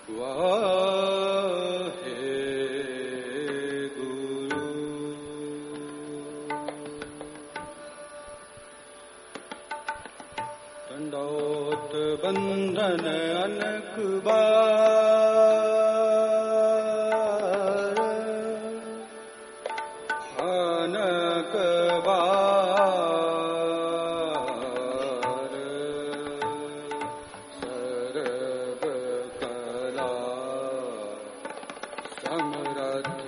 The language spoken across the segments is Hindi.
दंडोत बंधन अनक बार, अनक बार, सर्व कला समरथ,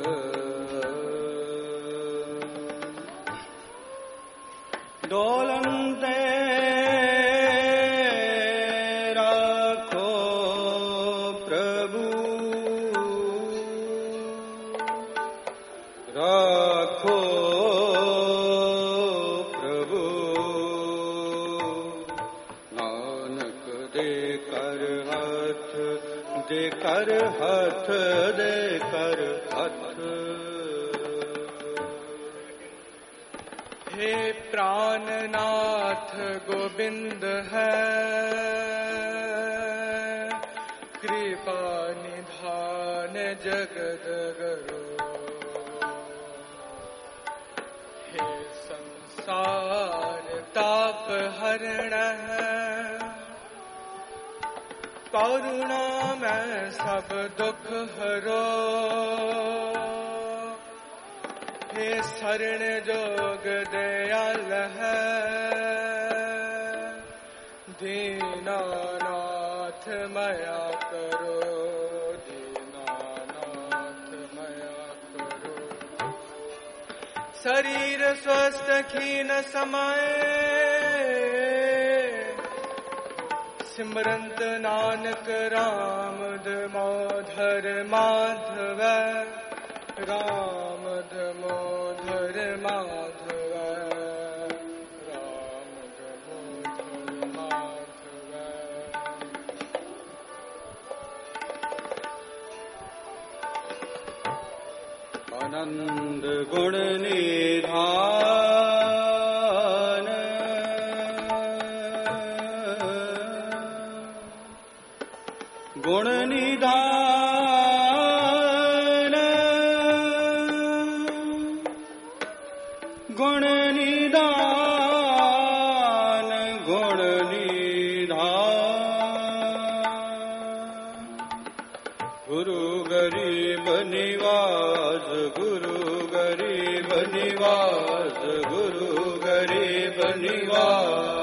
डोलंते देकर हथ, देकर हथ। हे प्राणनाथ गोविंद है, कृपा निधान जगत गुरु। हे संसार ताप हरण है, करुणा में सब दुख हरो। हे शरण जोग दयाल है, दीनानाथ मया करो, दीनानाथ मया करो। शरीर स्वस्थ खीन समय, सिमरंत नानक राम दामोदर माधव, राम दामोदर माधव, राम दामोदर माधव। आनंद गुण निधान, गुण निधान, गुण निधान, गुण निधान। गुरु गरीब निवास, गुरु गरीब निवास, गुरु गरीब निवास।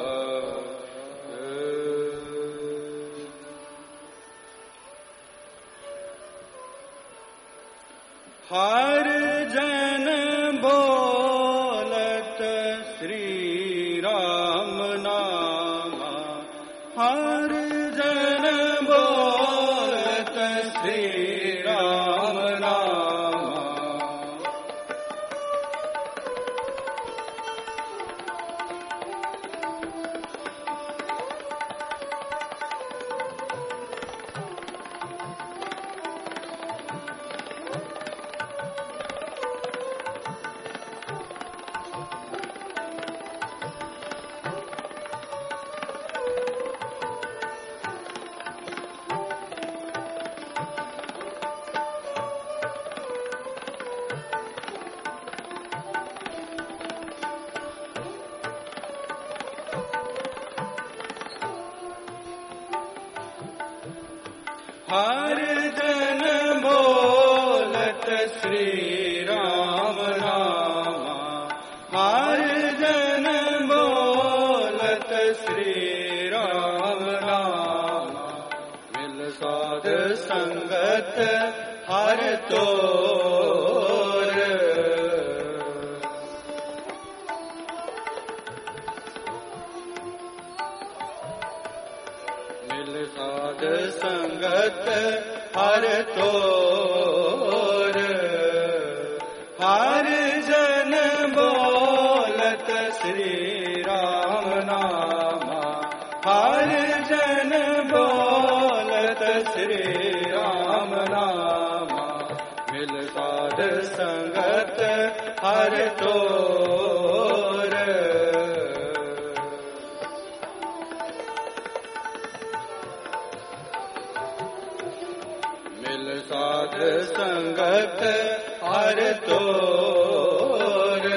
हर जन बोलत श्री राम नामा, हर जन बोलत श्री राम नामा। हर जन बोलत श्री राम नामा, हर जन बोलत श्री राम नामा। मिल साध संगत हर तोर, मिल साध संगत हर तोर। हर जन बोलत श्री राम नामा, हर जन बोलत श्री राम नामा। मिल साध संगत हर तोर। हर तोर।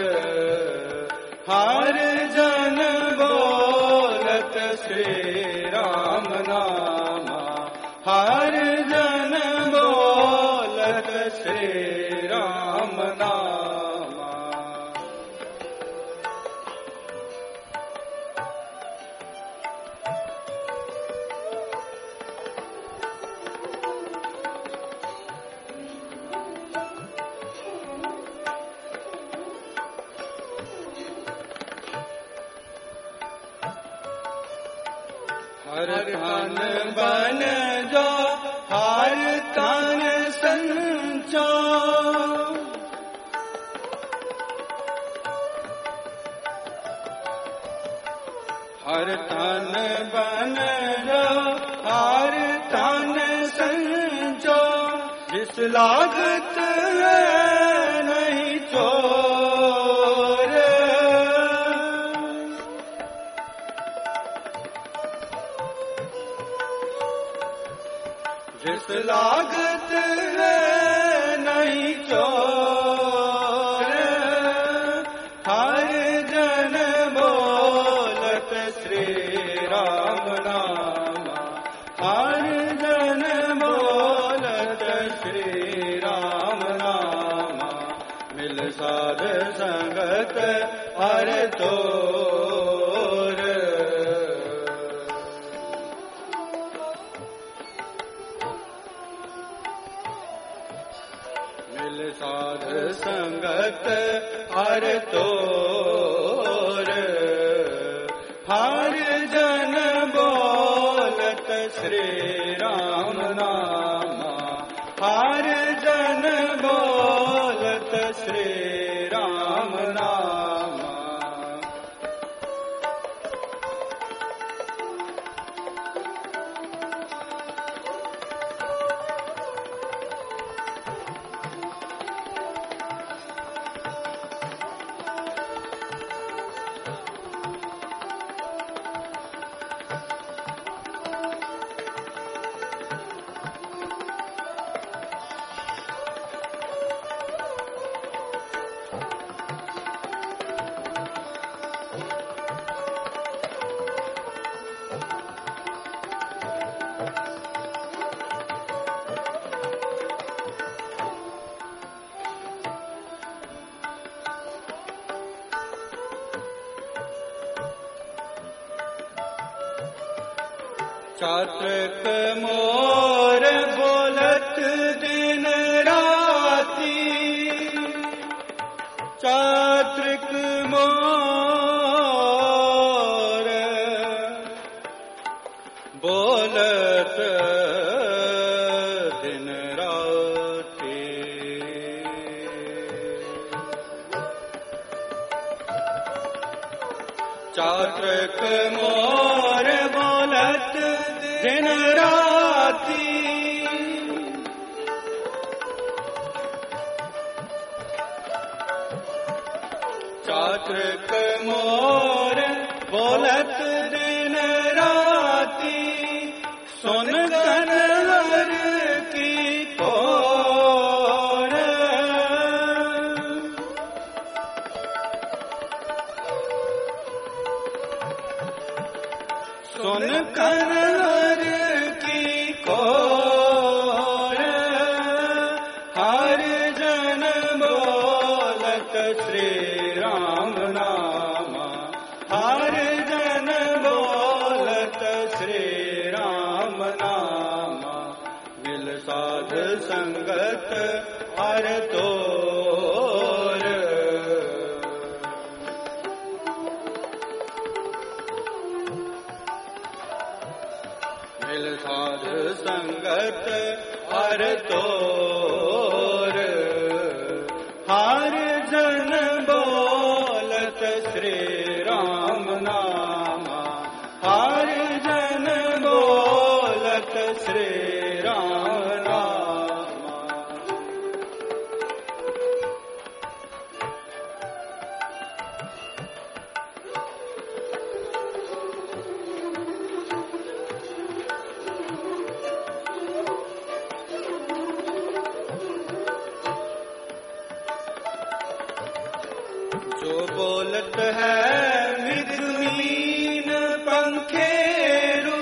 हर जन बोलत श्री राम नामा, हर जन बोलत श्री राम नामा। हर तन बन जो हर तन संचो, हर तन बन जो हर तन संचो। जिस लागत है नहीं चोर, जिस लागत है नहीं चोर। हर जन बोलत श्री राम नामा, हर जन बोलत श्री राम नामा। मिल साध संगत हर तोर। मिल साध संगत हर तोर। हर जन बोलत श्री राम नामा, हर जन बोलत श्री राम नामा। चातक मोर बोलत दिन राती, चातक मोर बोलत दिन राती। चातक मोर बोलत दिन राती। चातक मोर बोलत दिन राती। सुन कनवर की कोर, सुन कनवर की कोर। हर जन बोलत श्री राम नामा, हर जन बोलत श्री राम नामा। मिल साध संगत हर तोर। मिल साध संगत हर तोर। हर जन बोलत श्री राम नामा, हर जन बोलत श्री राम नामा। जो बोलत है मृगमीन पंखेरु,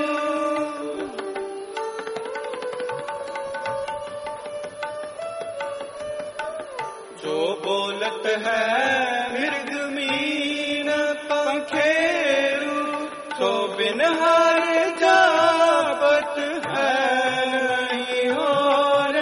जो बोलत है मृगमीन पंखेरु, तो बिन हार जावत है नहीं और।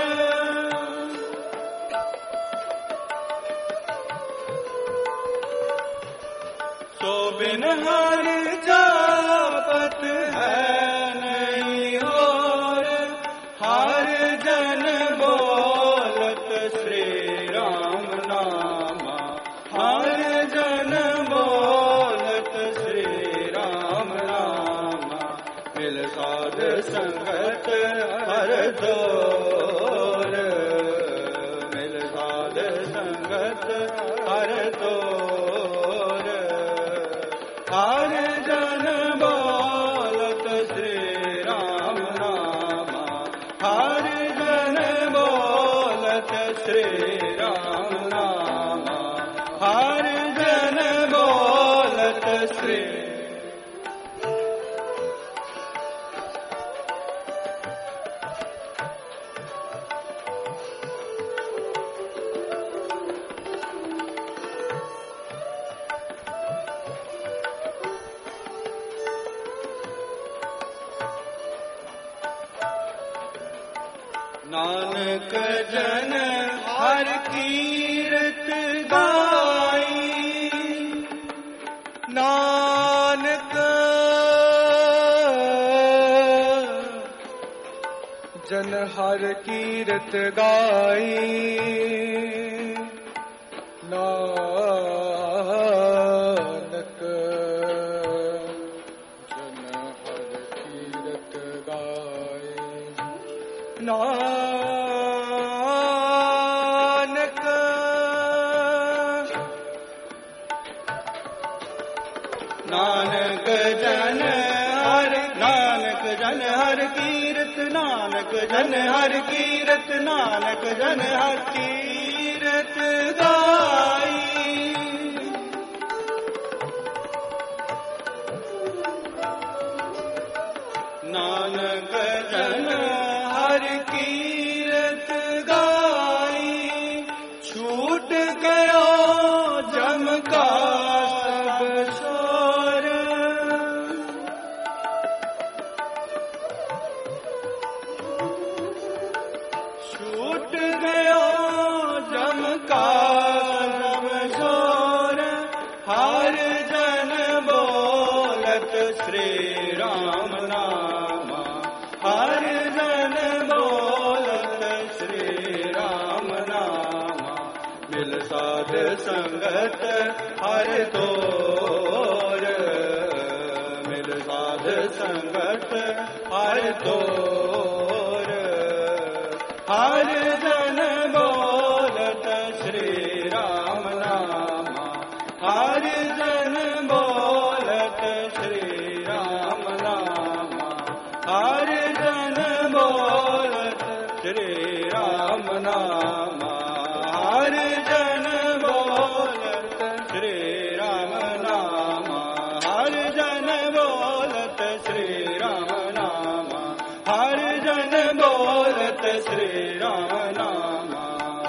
तो बिन हार जावत है नहीं और। हर जन बोलत श्री राम नामा, हर जन बोलत श्री राम नामा। मिल साध संगत हर दोर, मिल साध संगत हर दोर। हर जन बोलत श्री राम नामा, हर जन बोलत श्री राम नामा, हर जन बोलत श्री। नानक जन हर कीरत गाई, नानक जन हर कीरत गाई, नानक जन हर कीरत गाई, नानक नानक जन हर, नानक जन हर कीरत, नानक जन हर कीरत, नानक जन हर कीरत गाई। नानक जन हर कीरत गाई, छूट गयो जम का सब शोर। छूट गयो जम का सब शोर। हर जन बोलत श्री राम नामा, हर जन बोलत श्री राम नामा। मिल साध संगत हर तोर, मिल साध संगत हर तोर। हर जन बोलत श्री राम नामा, हर जन बोलत श्री राम नामा, हर जन बोलत श्री राम नामा, हर जन बोलत श्री राम नामा, हर जन बोलत श्री राम नामा, हर जन बोलत श्री राम नामा।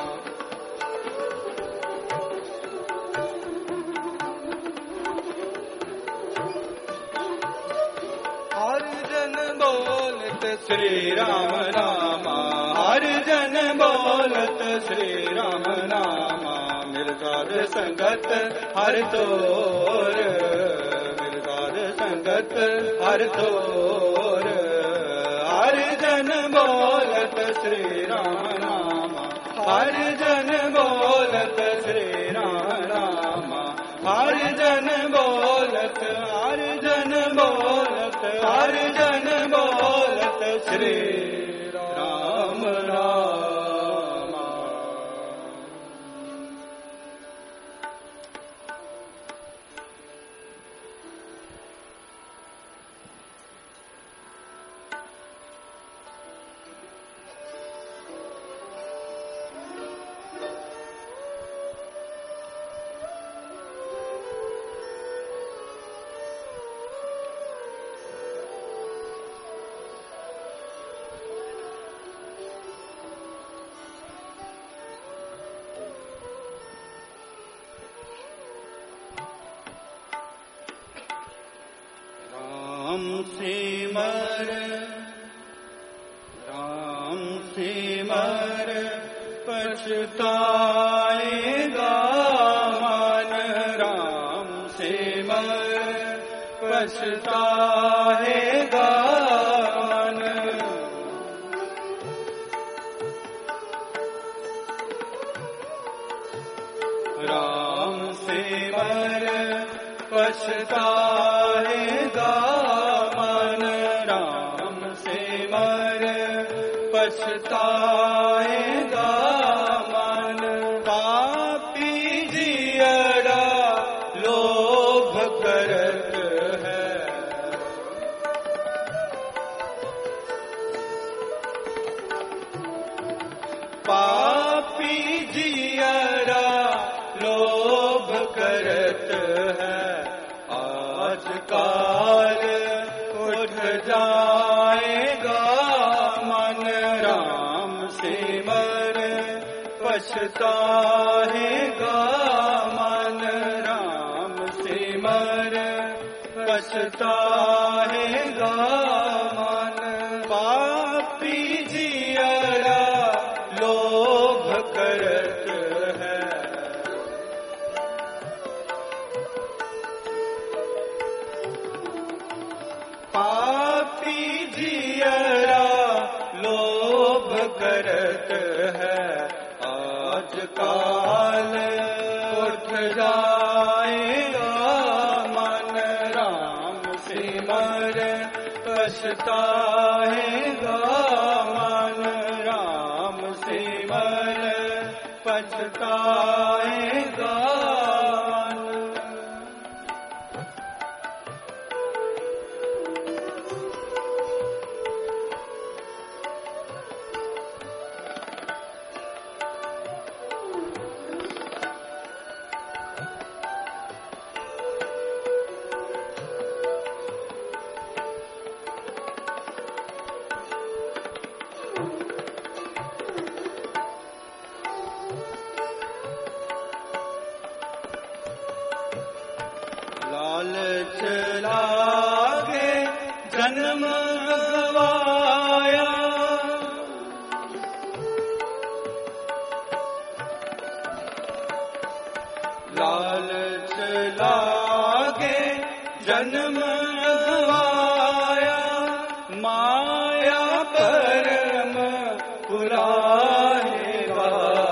हर जन बोलत श्री राम नामा, हर जन बोलत श्री राम नामा। मिल साध संगत हर तोर, मिल साध संगत हर तोर। हर जन बोलत श्री राम नामा, हर जन बोलत श्री राम नामा, हर जन बोलत, हर जन बोलत, हर जन बोलत श्री राम नामा। सिमर पछताएगा मन, राम सिमर पछताएगा मन। राम सिमर पछताएगा मन, राम सिमर पछताएगा मन। पापी जियरा लोभ करत है, पापी जियरा लोभ करत है। आज काल उठ जाएगा मन, राम सिमर पछताएगा मन, राम सिमर पछताएगा मन। पापी जियरा लोभ करत है, पापी जियरा लोभ करत है। आज काल उठ जाएगा मन, राम सिमर पछताएगा मन, राम सिमर पछताएगा मन। लालच लागे जन्म गवाया, लालच लागे जन्म गवाया। माया परम पुराहेगा,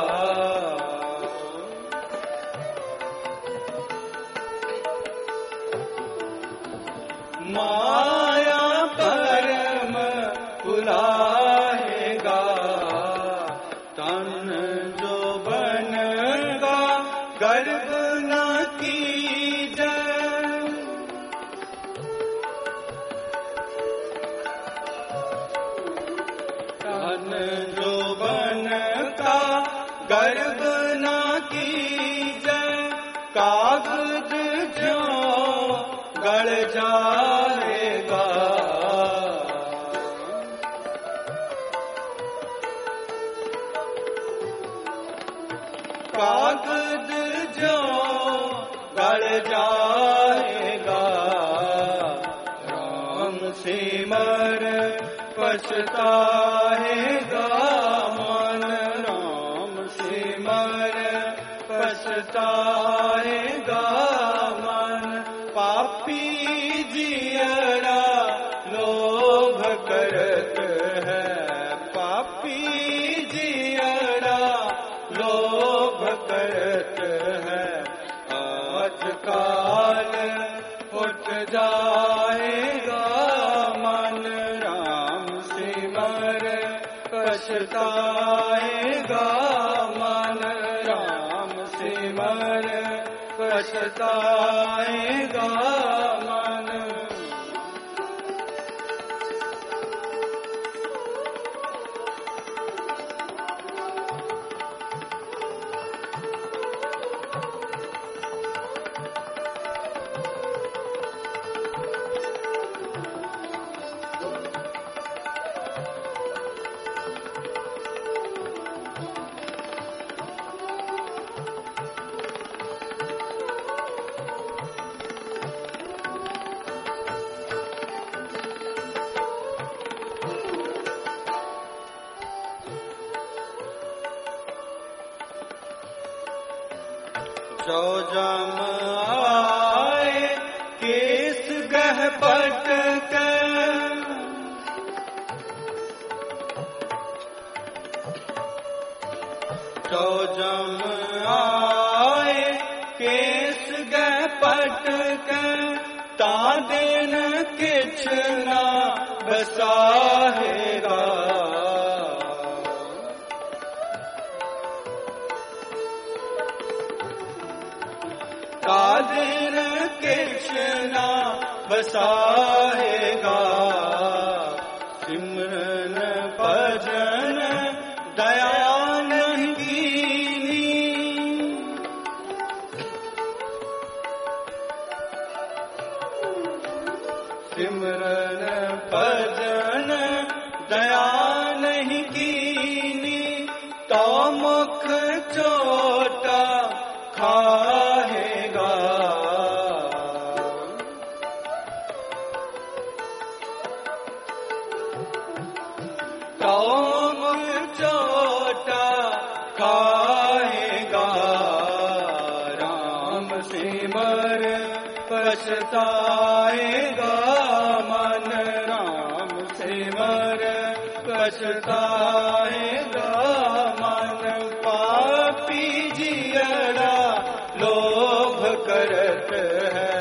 माया परम बुलाएगा। तन जो बनगा गर्व न कीजे, तन जो बनगा गर्व न कीजे। कागज जो गड़ जाएगा, कागज जो गड़ जाएगा। राम सिमर पछताएगा मन, राम सिमर पछताएगा मन। पापी जियरा लोभ करत है, पापी जियरा लोभ करत है। आज काल उठ जाएगा मन, राम सिमर पछताएगा मन, राम सिमर पछताएगा मन। चौजम आए केस गह पटक चौजम आए केस गह पटक तादेन किछ ना बसाहेगा तादेन किछ ना बसाहेगा सिमरन भजन दया नहीं कीनी सिमरन भजन दया नहीं कीनी तो मुख चोटा खाहेगा तो मुख चोटा खाएगा राम सिमर पछताएगा मन राम सिमर पछताएगा मन पापी जियरा लोभ करत है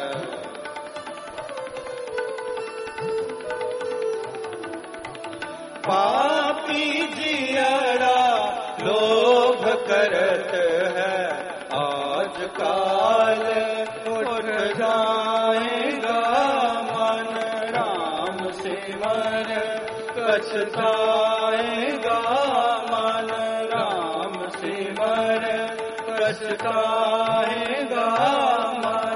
पापी जियरा लोभ करत है आज काल उठ जाएगा मन राम सिमर पछताएगा मन राम सिमर पछताएगा मन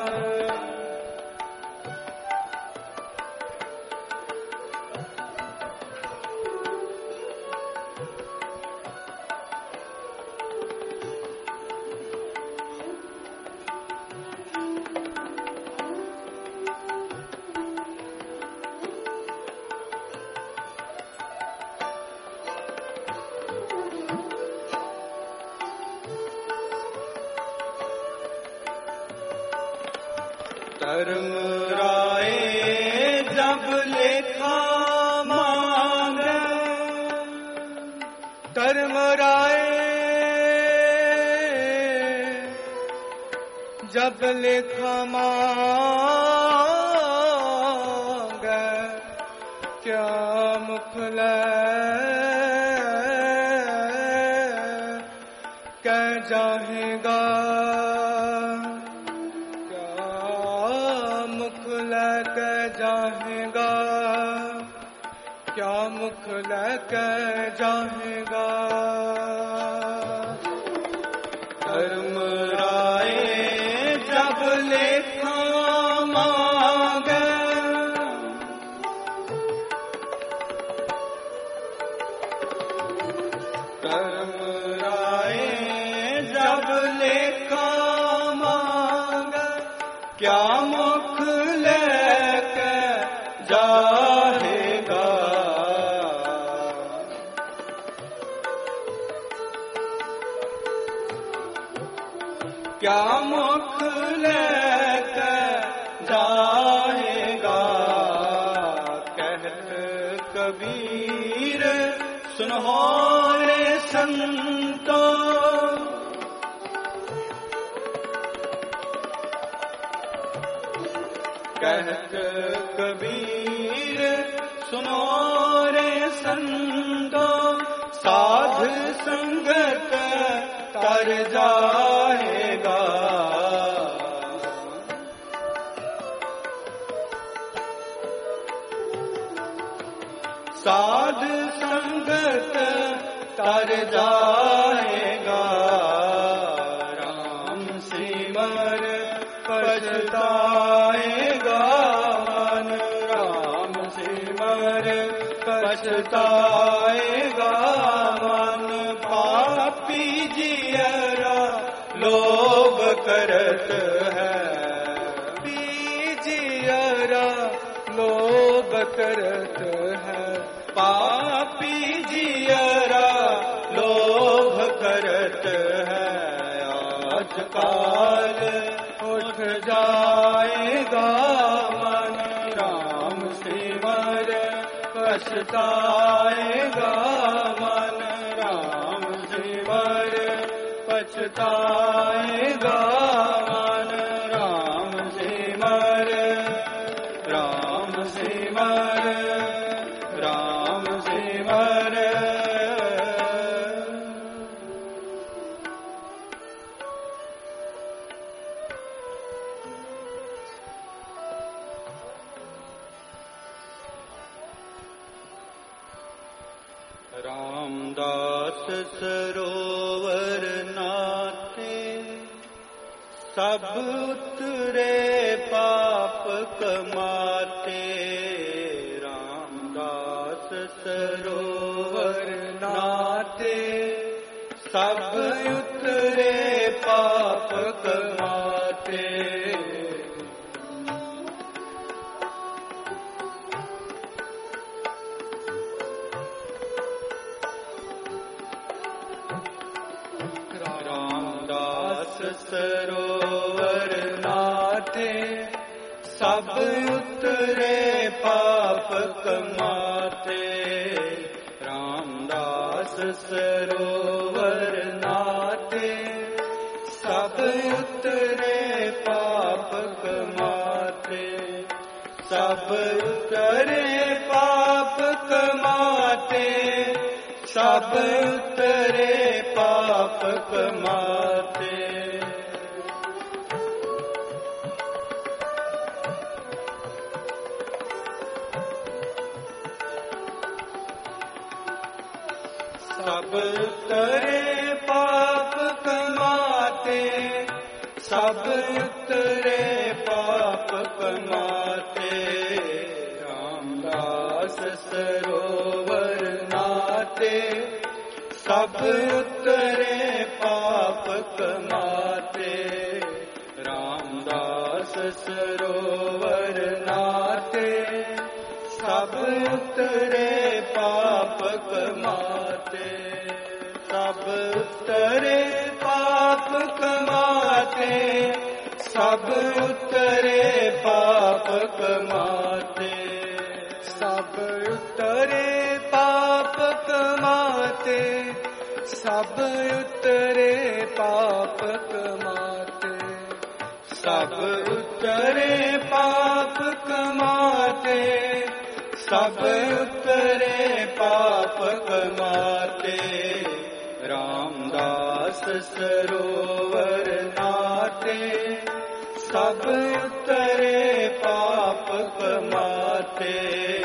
धर्म राय जब लेखा मांगे धर्म राय जब लेखा मांगे क्या मुख कह जाएगा जाएगा क्या मुख लेकर जाएगा धर्म राय जब लेखा मांगे धर्म राय जब लेखा मांगे क्या मुख जाएगा क्या मुख लेकर जाएगा कहत कबीर सुनो रे संतो कहत कबीर सुनो रे संतो साध संगत तर जाएगा साध संगत तर जाएगा राम सिमर पछताएगा मन राम सिमर पछताएगा मन पापी जियरा लोभ करत है जियरा लोभ करत है पापी जियरा लोभ करत है आज काल उठ जाएगा मन, राम सिमर पछताएगा मन, राम सिमर पछताएगा मन, राम सिमर, राम सिमर, राम सिमर। रामदास सरोवर नाते, सब उतरे पाप कमाते। रामदास सरोवर नाते, सब उतरे पाप कमाते। सरोवर नाथे, सब उतरे पाप कमाते। रामदास सरोवर नाथे, सब उतरे पाप कमाते। सब उतरे पाप कमाते, सब उतरे पाप कमाते। सब उतरे पाप कमाते, सब उतरे पाप कमाते। रामदास सरोवर नाते, सब उतरे पाप कमाते। रामदास सरोवर नाते, सब उतरे पाप कमाते। सब उतरे पाप कमाते, सब उतरे पाप कमाते। सब उतरे पाप कमाते, सब उतरे पाप कमाते। सब उतरे पाप कमाते, सब उतरे पाप कमाते। रामदास सरोवर नाते, सब उतरे पाप कमाते।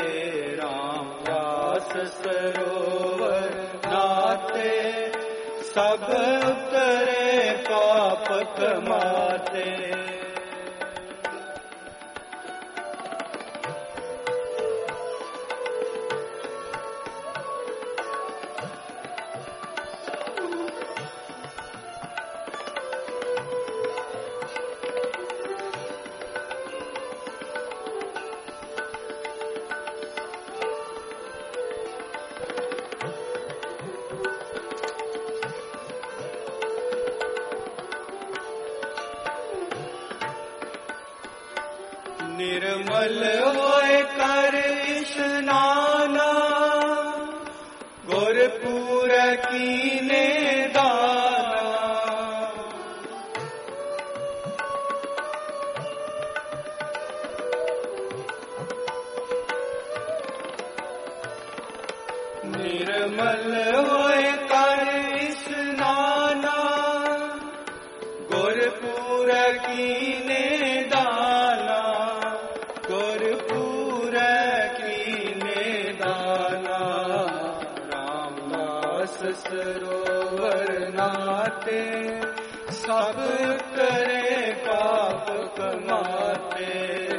रामदास सरोवर नाते, सब उतरे पाप कमाते। निर्मल होए कर स्नाना, गुरपुर कीने दाना। निर्मल होए कर स्नाना, गुरपुर कीने दाना। गुरपुर कीने दाना। रामदास सरोवर नाते, सब उतरे पाप कमाते।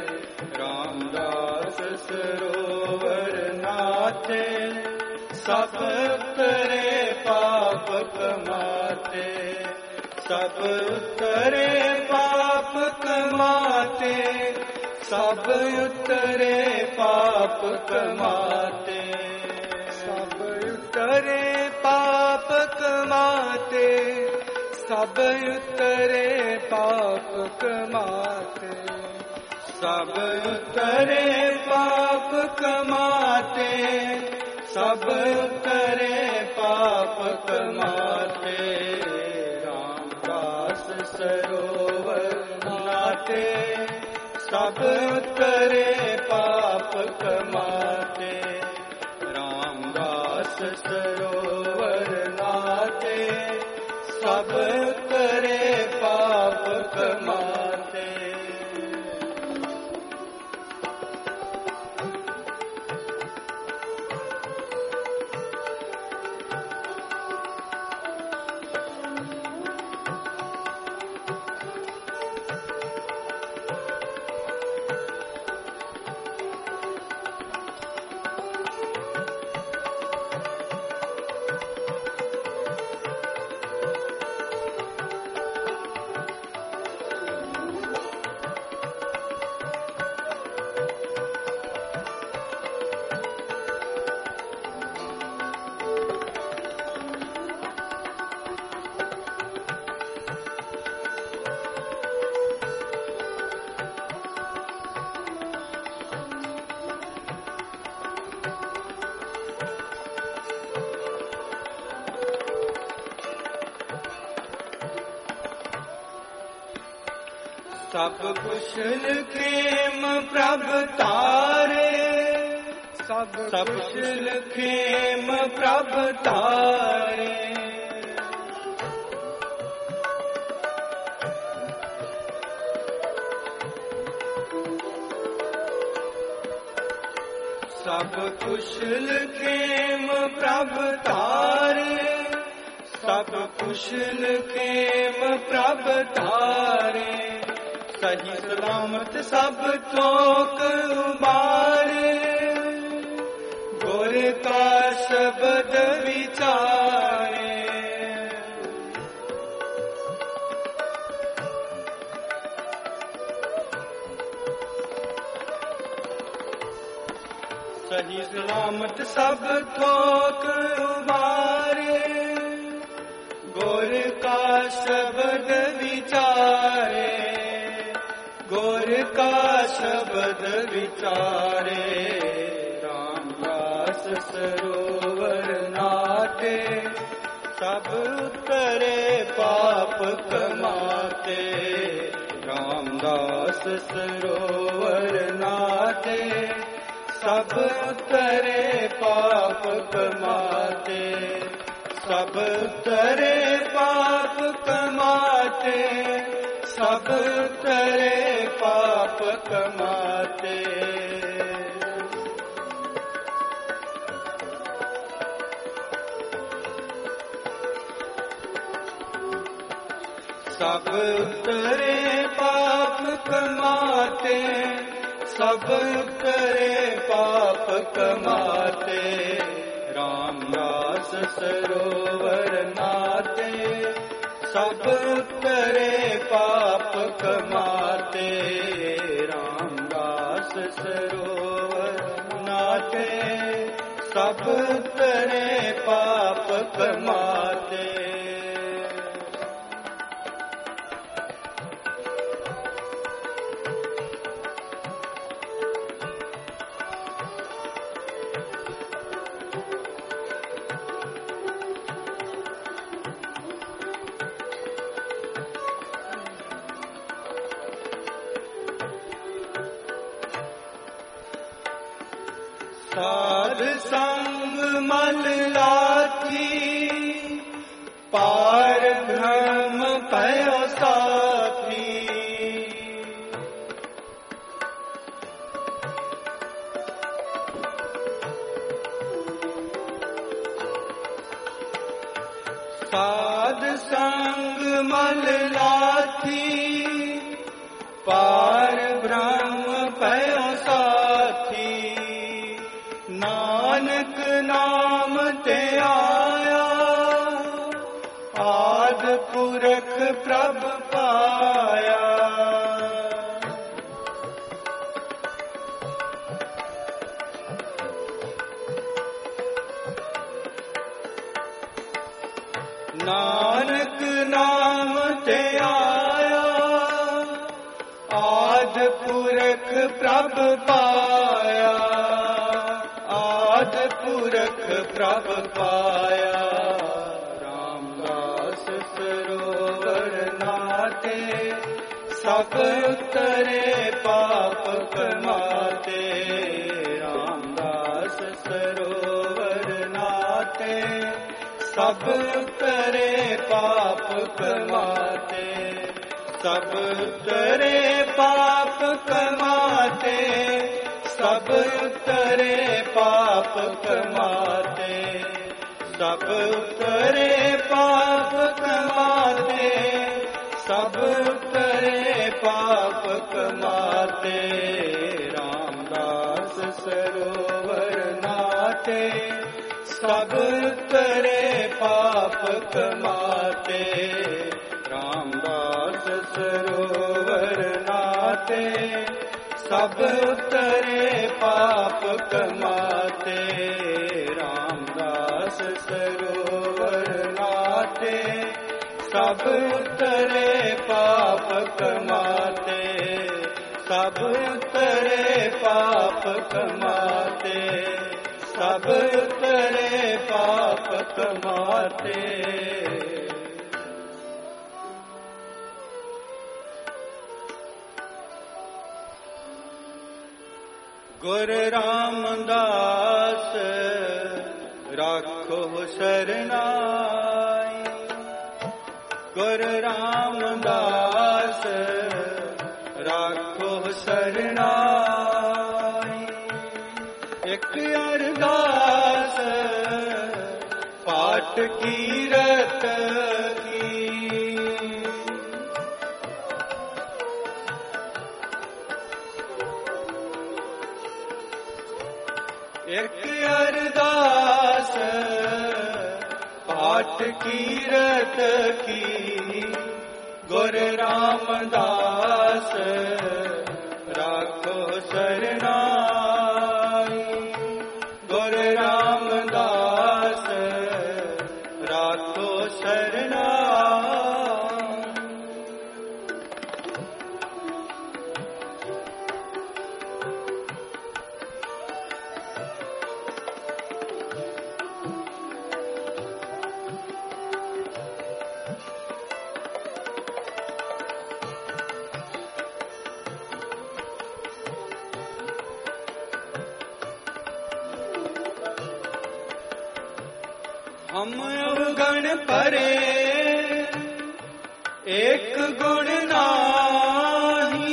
रामदास सरोवर नाते, सब उतरे पाप कमाते। सब उतरे पाप कमाते, सब उतरे पाप कमाते। सब उतरे पाप कमाते, सब उतरे पाप कमाते, सब उतरे पाप कमाते, सब उतरे पाप कमाते। रामदास सरोवर नाते, सब उतरे पाप कमाते। रामदास सरोवर नाते, सब उतरे पाप कमाते। सब कुशल खेम प्रभ तारे, सब कुशल खेम प्रभ तारे। सब कुशल खेम प्रभ तारे, सब कुशल खेम प्रभ तारे। सही सलामत सब चौक उबारे, गुर का शब्द विचारे। सही सलामत सब चौक उबारे, गुर का शब्द विचारे। गुर का शब्द विचारे। रामदास सरोवर नाते, सब उतरे पाप कमाते। रामदास सरोवर नाते, सब उतरे पाप कमाते। सब उतरे पाप कमाते, सब उतरे पाप कमाते। सब उतरे पाप कमाते, सब उतरे पाप कमाते। रामदास सरोवर नाते, सब उतरे पाप कमाते। रामदास सरोवर नाते, सब उतरे पाप कमाते। साध संग मल लाथी, पार भ्रम पयो साथी। साध संग मल लाथी, पार भ्रम पयो साथी। नानक नाम ते आया, आद पुरख प्रभ पाया। नानक नाम पुरख प्रभ पाया, आदि पुरख प्रभ पाया। रामदास सरोवर नाते, सब उतरे पाप कमाते। रामदास सरोवर नाते, सब उतरे पाप कमाते। सब उतरे पाप कमाते, सब उतरे पाप कमाते। सब उतरे पाप कमाते, सब उतरे पाप कमाते। रामदास सरोवर नाते, सब उतरे पाप कमाते। रामदास सरोवर नाते, सब उतरे पाप कमाते। रामदास सरोवर नाते, सब उतरे पाप कमाते। सब उतरे पाप कमाते, सब उतरे पाप कमाते। गुर रामदास राखो शरनाई। गुर रामदास राखो शरनाई। एक अरदास पाठ कीरत की। एक अरदास पाठ कीरत की। गुर रामदास राखो शरनाई। गुर रामदास राखो शरनाई। हम अवगण परे एक गुण नाही।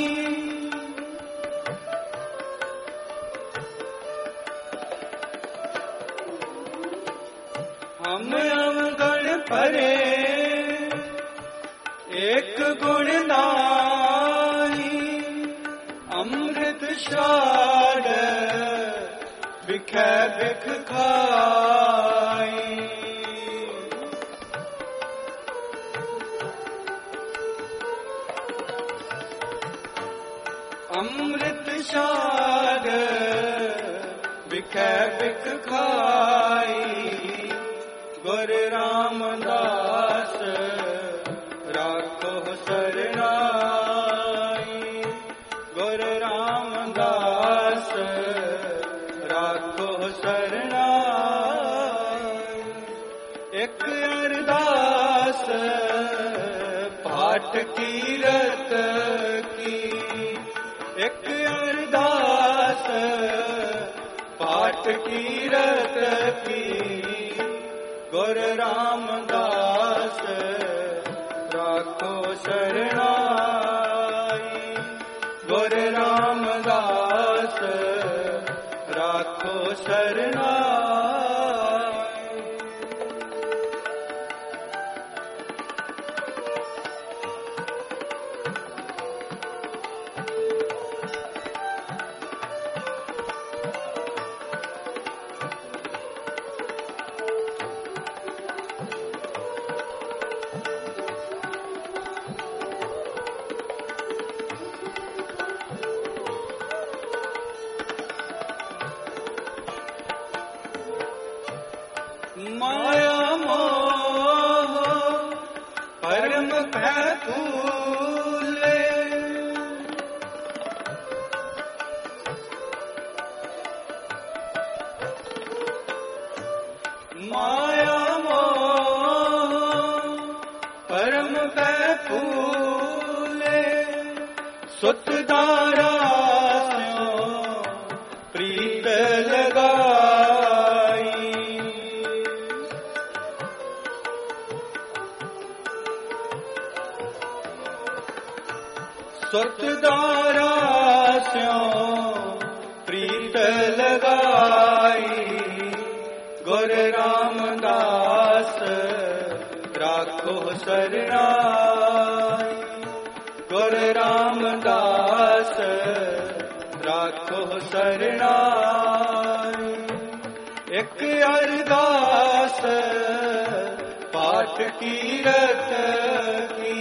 हम अवगण परे एक गुण नाही। अमृत शाद बिखै बिख खाई। अमृत शाद बिखै बिख खाई। गुर रामदास राखो शरनाई। गुर रामदास राखो शरनाई। एक अरदास पाठ कीरत की। एक अरदास पाठ कीरत की। गुर रामदास राखो शरनाई। गुर रामदास राखो शरनाई। माया मोह परम भय भूले। सुतदारा स्यों प्रीत लगाई। सुतदारा स्यों प्रीत लगाई। गुर रामदास राखो सरनाई। गुर रामदास राखो सरनाई। एक अरदास पाठ कीरत की।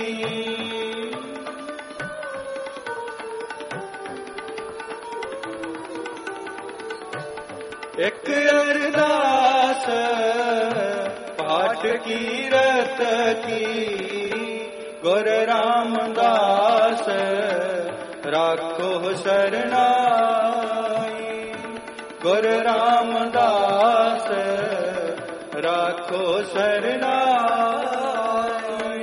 एक अरदास पाठ कीरत की। गुर रामदास राखो सरनाई। गुर रामदास राखो सरनाई।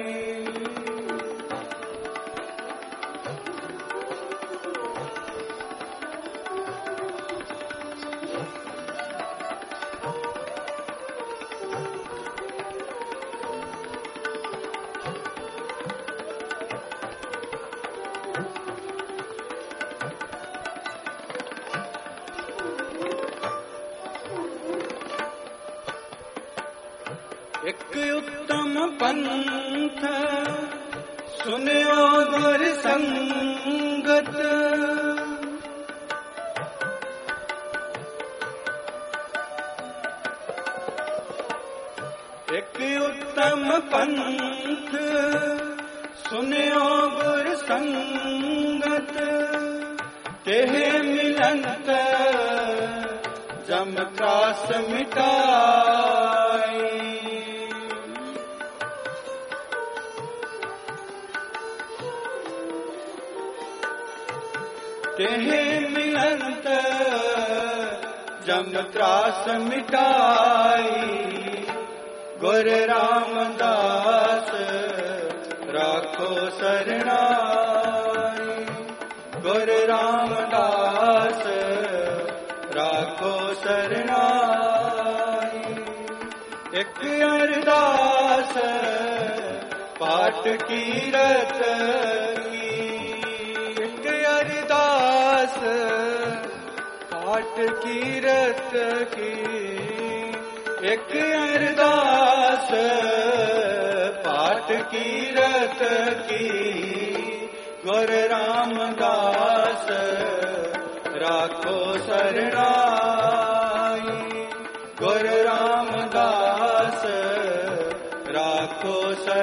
एक उत्तम पंथ सुनियो गुर संगत। एक उत्तम पंथ सुनियो गुर संगत। तेह मिलंत जम त्रास मिटाई। तेह मिलंत जम त्रास मिटाई। गुर रामदास राखो सरनाई। गुर रामदास राखो सरनाई। एक अरदास पाठ कीरत की। एक अरदास पाठ कीरत की। एक अरदास पाठ कीरत की। गुर रामदास राखो सरनाई। गुर रामदास राखो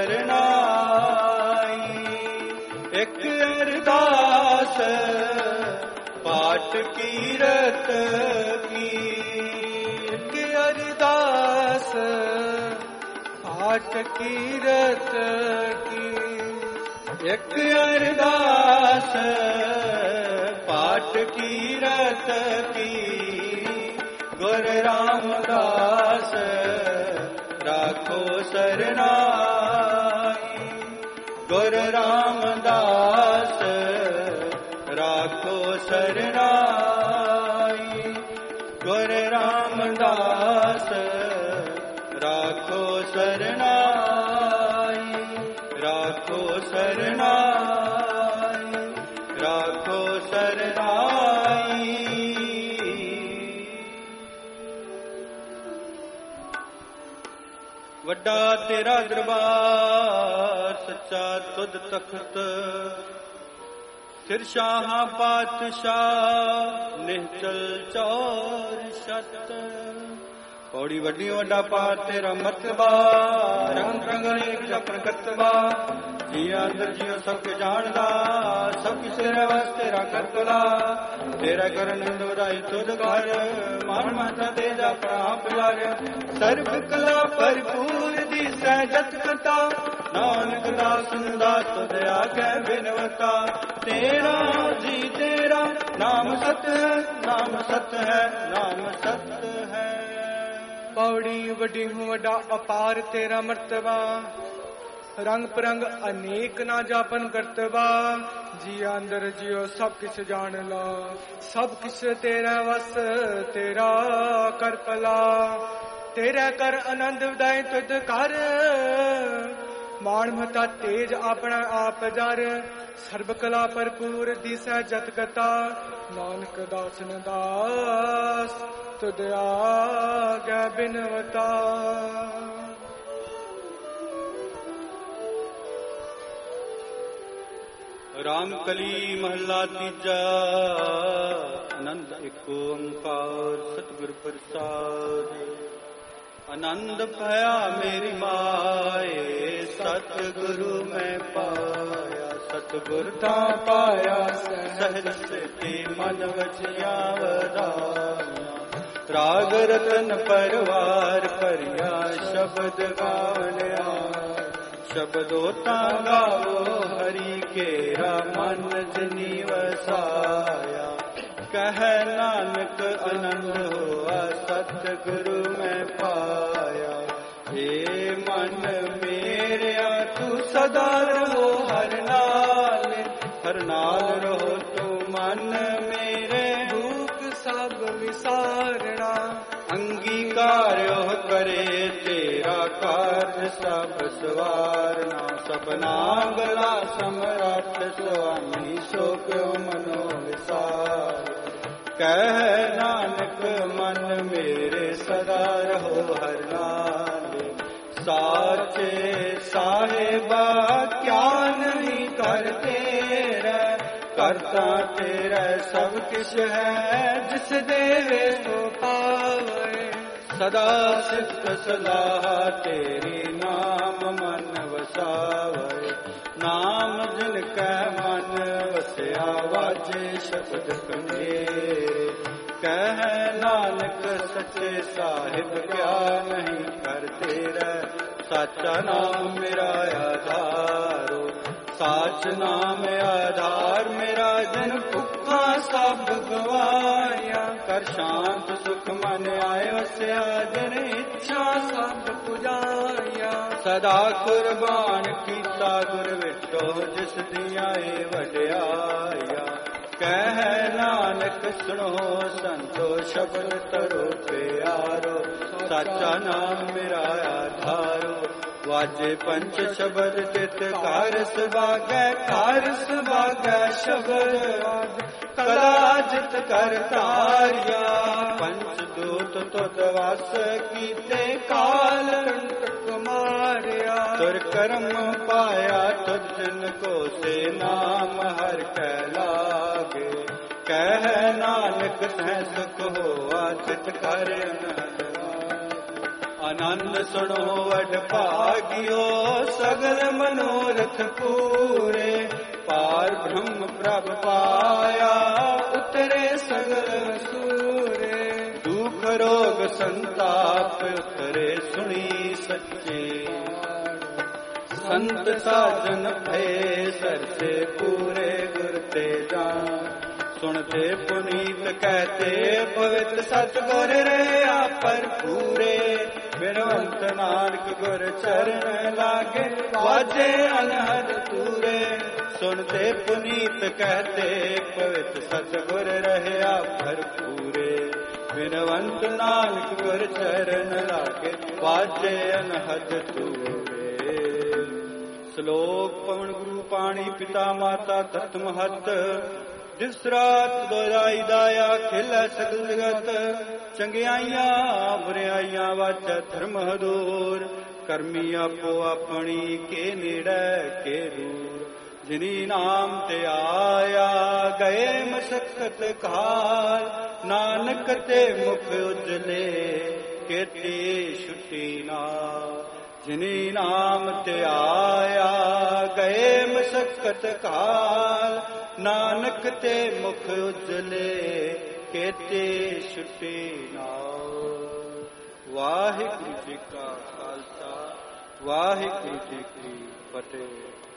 सरनाई। एक अरदास पाठ कीरत की। एक अरदास पाठ कीरत की। एक अरदास पाठ कीरत की। गुर रामदास राखो सरनाई। गुर रामदास राखो सरनाई। गुर रामदास राखो सरनाई। राखो सरनाई। राखो सरनाई। वड्डा तेरा दरबार सच्चा तुद तख्त। सिर शाह पातशाह निहचल चौर शत। पौड़ी वड्डी वड्डा पार तेरा मतबा। रंग रंगने जपन करतबा। जिया अंदर जियो सबके जानदा। सब किसे रवस तेरा करतला। तेरा करन दोराई तुद घर। मान माता दे जा प्राप लाग। सर्व कला भरपूर दी सहजत कथा। नानक दास दास तुद आगे बिनवता। तेरा जी तेरा नाम सत है। नाम सत है। नाम सत है। पौड़ी वड्डी हूँ वड्डा अपार तेरा मर्तबा। रंग परंग अनेक ना जापन करतबा। ਜੀ ਅੰਦਰ ਜਿਉ ਸਭ ਕਿਛ ਜਾਣ ਲਾ, ਸਭ ਕਿਛ ਤੇਰਾ ਵਸ ਤੇਰਾ ਕਰ ਭਲਾ। ਤੇਰਾ ਕਰ ਆਨੰਦ ਉਦਾਈ ਤੁਧ ਕਰ, ਮਾਣ ਮਤਾ ਤੇਜ ਆਪਣਾ ਆਪ ਜਰ। ਸਰਬ ਕਲਾ ਭਰਪੂਰ ਦਿਸੈ ਜਤ ਗਤਾ, ਨਾਨਕ ਦਾਸਨ ਦਾਸ ਤੁਧ ਆਗੈ ਬਿਨਵਤਾ। ਰਾਮ ਕਲੀ ਮਹੱਲਾ ਤੀਜਾ। ਆਨੰਦ ਏਕ ਓੰਕਾਰ ਸਤਿਗੁਰ ਪ੍ਰਸਾਦ। ਆਨੰਦ ਭਇਆ ਮੇਰੀ ਮਾਏ, ਸਤਿਗੁਰੂ ਮੈਂ ਪਾਇਆ। ਸਤਿਗੁਰ ਤਾਂ ਪਾਇਆ ਸਹਿਜ ਸਿਧੀ, ਮਨ ਵਜਿਆ ਵਧਾਇਆ। ਰਾਗ ਰਤਨ ਪਰਵਾਰ ਭਰਿਆ, ਸ਼ਬਦ ਗਾਵਲਿਆ। ਸ਼ਬਦੋ ਤਾਂ ਗਾਵੋ ਹਰੀ ਕੇਰਾ, ਮਨ ਜਿਨੀ ਵਸਾਇਆ। ਕਹਿ ਨਾਨਕ ਆਨੰਦ ਹੋਆ, ਸਤਿਗੁਰੂ ਮੈਂ ਪਾਇਆ। ਏ ਮਨ ਮੇਰਿਆ ਤੂੰ ਸਦਾ ਰਹੋ ਹਰ ਨਾਲ, ਹਰ ਨਾਲ ਰਹੋ ਤੂੰ ਮਨ ਮੇਰੇ। ਦੁਖ ਸਭ ਵਿਸਾਰਣਾ, ਅੰਗੀਕਾਰਿਓ ਕਰੇ ਤੇਰਾ ਕਾਰਜ ਸਭ ਸਵਾਰਨਾ। ਸਭਨਾ ਗਲਾ ਸਮਰੱਥ ਸੁਆਮੀ, ਸੋ ਕਿਉ ਮਨੋ ਵਿਸਾਰ। ਕਹਿ ਨਾਨਕ ਮਨ ਮੇਰੇ ਸਦਾ ਰਹੋ ਹਰ ਨਾਲ। ਸਾਚੇ ਸਾਹਿਬਾ ਕਿਆ ਨਹੀਂ ਕਰ ਤੇਰਾ, ਕਰਤਾ ਤੇਰਾ ਸਭ ਕਿਛ ਹੈ। ਜਿਸ ਦੇਵੇ ਸੋ ਪਾਵੇ, ਸਦਾ ਸਿਫਤ ਸਲਾਹ ਤੇਰੀ। ਨਾਮ ਮਨ ਵਸਾਵੇ, ਨਾਮ ਜਿਨ ਕੈ ਮਨ ਵਸਿਆ। ਵਾਜੇ ਸ਼ਬਦ ਕਮੇਰੇ, ਕਹਿ ਨਾਨਕ ਸੱਚੇ ਸਾਹਿਬ ਕਿਆ ਨਹੀਂ ਕਰ ਤੇਰਾ। ਸਾਚਾ ਨਾਮ ਮੇਰਾ ਆਧਾਰੋ, ਸਾਚ ਨਾਮ ਆਧਾਰ ਮੇਰਾ। ਜਨ ਭੁੱਖਾ ਸਭ ਗਵਾਇਆ, ਕਰ ਸ਼ਾਂਤ ਸੁਖ ਮਨ ਆਏ ਵਸਿਆ। ਜਨ ਇੱਛਾ ਸਭ ਪੁਜਾਇਆ, ਸਦਾ ਕੁਰਬਾਨ ਕੀਤਾ ਗੁਰ ਵਿਟੋ। ਜਿਸ ਦੀਆਂ ਏ ਵਡਿਆਇਆ, ਕਹਿ ਨਾਨਕ ਸੁਣੋ ਸੰਤੋ। ਸ਼ਬਦ ਤਰੋ ਪਿਆਰੋ, ਸਾਚਾ ਨਾਮ ਮੇਰਾ ਆਧਾਰੋ। ਵਾਜੇ ਪੰਚ ਸ਼ਬਦ ਤਿਤ ਕਾਰ ਸੁਭਾਗੈ, ਕਾਰ ਸੁਭਾਗੈ ਸ਼ਬਦ। ਕਲਾ ਜਿਤ ਕਰ ਤਾਰਿਆ, ਪੰਚ ਦੂਤ ਤੁਧ ਵਸ ਕੀਤੇ। ਕਾਲ ਕੰਟਕ ਮਾਰਿਆ, ਤੁਰ ਕਰਮ ਪਾਇਆ ਤੁਧ ਜਿਨ ਕੋ। ਸੇ ਨਾਮ ਹਰਿ ਕੈ ਲਾਗੇ, ਕਹਿ ਨਾਨਕ ਸਹਿ ਸੁਖ ਹੋਆ। ਚਿਤ ਕਰ ਆਨੰਦ ਸੁਣੋ ਵਡ ਭਾਗਿਓ, ਸਗਲ ਮਨੋਰਥ ਪੂਰੇ। ਪਾਰ ਬ੍ਰਹਮ ਪ੍ਰਭ ਪਾਇਆ, ਉਤਰੇ ਸਗਲ ਸੂਰੇ। ਦੁਖ ਰੋਗ ਸੰਤਾਪ ਉਤਰੇ, ਸੁਣੀ ਸੱਚੇ। ਸੰਤ ਸਾਜਨ ਭਏ ਸਰਸੇ ਪੂਰੇ, ਗੁਰ ਤੇ ਜਾਨ। ਸੁਣਤੇ ਪੁਨੀਤ ਕਹਤੇ, ਪਵਿੱਤ ਸਤਿਗੁਰ ਰਹਿਆ ਭਰਪੂਰੇ। ਬਿਨਵੰਤ ਨਾਨਕ ਗੁਰ ਚਰਨ ਲਾਗੇ, ਵਾਜੇ ਅਨਹਦ ਤੂਰੇ। ਸੁਣਤੇ ਪੁਨੀਤ ਕਹਤੇ, ਪਵਿੱਤ ਸਤਿਗੁਰ ਰਹਿਆ ਭਰਪੂਰੇ। ਬਿਨਵੰਤ ਨਾਨਕ ਗੁਰ ਚਰਨ ਲਾਗੇ, ਵਾਜੇ ਅਨਹਦ ਤੂਰੇ। ਸ਼ਲੋਕ ਪਵਨ ਗੁਰੂ ਪਾਣੀ ਪਿਤਾ ਮਾਤਾ ਤਤ ਮਹਤ। ਜਿਸ ਰਾਤ ਦੋਰਾਈ ਦਾਇਆ ਖਿਲੈ ਸਗਲ ਜਗਤ। ਚੰਗਿਆਈਆਂ ਬੁਰਿਆਈਆਂ ਵਾਚੈ ਧਰਮ ਹਦੂਰ। ਕਰਮੀ ਆਪੋ ਆਪਣੀ ਕੇ ਨੇੜੇ ਕੇ ਦੂਰ। ਜਿਨੀ ਨਾਮ ਤੇ ਆਇਆ ਗਏ ਮਸਕਤ ਕਾਲ। ਨਾਨਕ ਤੇ ਮੁਖ ਉਜਲੇ ਕੀਤੀ ਛੁੱਟੀ ਨਾਲ। ਜਿਨੀ ਨਾਮ ਤੇ ਆਇਆ ਗਏ ਮਸਕਤ ਕਾਲ। ਨਾਨਕ ਤੇ ਮੁਖ ਉਜਲੇ ਕੀਤੀ ਛੁੱਟੀ ਨਾਲ। ਵਾਹਿਗੁਰੂ ਜੀ ਕਾ ਖਾਲਸਾ, ਵਾਹਿਗੁਰੂ ਜੀ ਕੀ ਫਤਿਹ।